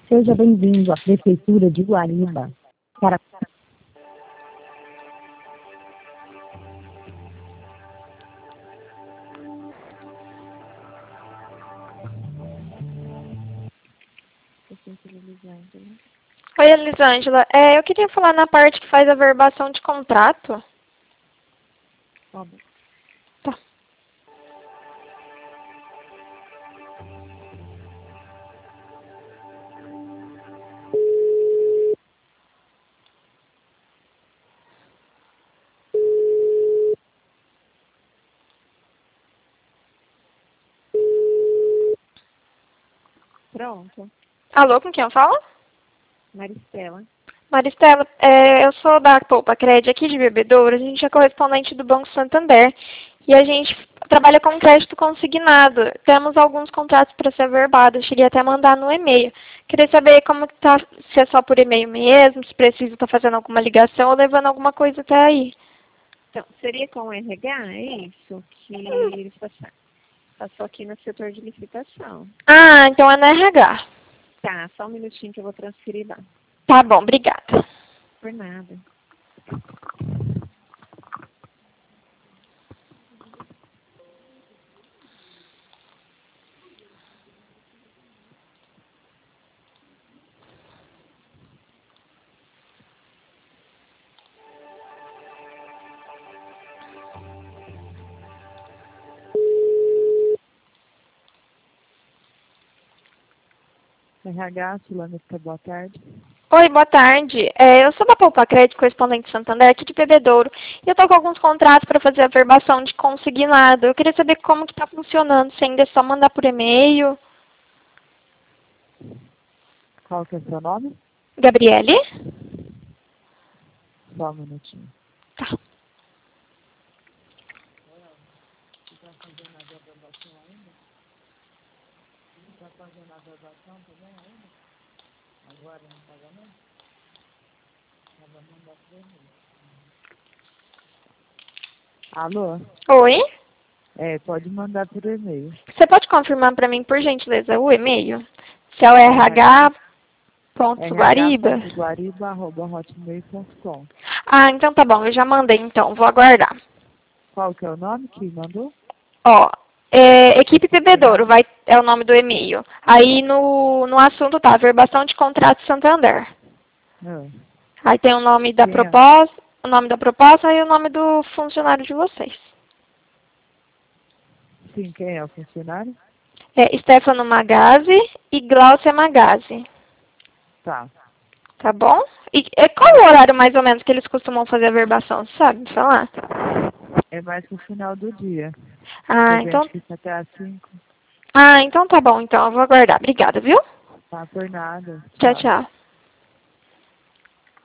Seja bem-vindo à Prefeitura de Guariba. Para... Oi, Elisângela. Eu queria falar na parte que faz a verbação de contrato. Tá bom. Tá. Pronto. Alô, com quem eu falo? Maristela. Maristela, eu sou da Poupa Crédito aqui de Bebedouro. A gente é correspondente do Banco Santander e a gente trabalha com crédito consignado. Temos alguns contratos para ser verbados. Cheguei até a mandar no e-mail. Queria saber como que tá, se é só por e-mail mesmo, se precisa estar fazendo alguma ligação ou levando alguma coisa até aí. Então, seria com o RH, é isso? Que eles passou aqui no setor de licitação. Ah, então é na RH. Tá, só um minutinho que eu vou transferir lá. Tá bom, obrigada. Por nada. RH, Sulamita, boa tarde. Oi, boa tarde. Eu sou da Poupa Crédito, correspondente Santander, aqui de Bebedouro. E eu estou com alguns contratos para fazer a verbação de consignado. Eu queria saber como que está funcionando, se ainda é só mandar por e-mail. Qual que é o seu nome? Gabriele? Só um minutinho. Tá. Agora no pagamento? Alô? Oi? Pode mandar por e-mail. Você pode confirmar para mim, por gentileza, o e-mail? Se é o RH.guariba? rh.guariba@hotmail.com. Ah, então tá bom, eu já mandei então, vou aguardar. Qual que é o nome que mandou? Ó, Equipe Bebedouro é o nome do e-mail. Aí no assunto tá, verbação de contrato Santander. Ah, Aí tem o nome da quem é? proposta, e o nome do funcionário de vocês. Sim, quem é o funcionário? Stefano Magazzi e Glaucia Magazzi. Tá. Tá bom? E qual o horário mais ou menos que eles costumam fazer a verbação, sabe me falar? É mais pro final do dia. Ah, A então, gente fica até às 5. então tá bom, então eu vou aguardar. Obrigada, viu? Tá, por nada. Tchau, Tchau. tchau.